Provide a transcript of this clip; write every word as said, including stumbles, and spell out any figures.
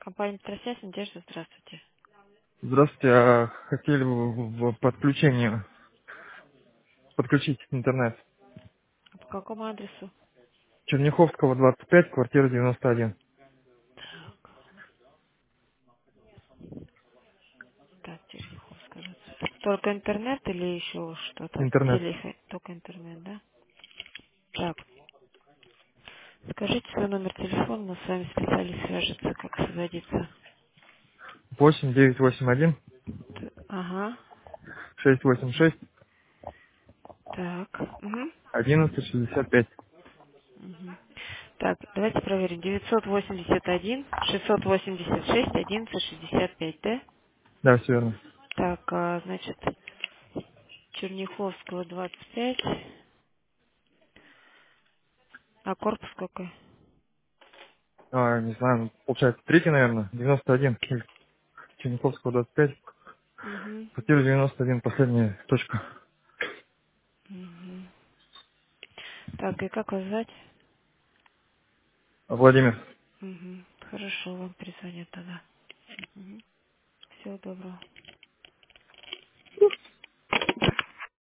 Компания Петросвязь, Надежда, здравствуйте. Здравствуйте, а хотели бы в в подключение подключить интернет. По какому адресу? Черняховского, двадцать пять, квартира девяносто один. Так, так, Черняховская. двадцать пять. Только интернет или еще что-то? Интернет. Телефон, только интернет, да? Так, скажите свой номер телефона, но с вами специалист свяжется, как сводиться. восемь девять восемь один Т- Ага, шесть восемь шесть так, угу, одиннадцать шестьдесят пять. угу. Так, давайте проверим. девятьсот восемьдесят один шестьсот восемьдесят шесть одиннадцать шестьдесят пять, да? Да, все верно. Так, а, значит, Черняховского двадцать пять. А корпус какой? А, не знаю, ну, получается третий, наверное, девяносто один. Или Черняховского двадцать пять, Угу. квартира девяносто один, последняя точка. Угу. Так, и как вас звать? Владимир. Угу. Хорошо, вам перезвонят тогда. Угу. Всего доброго.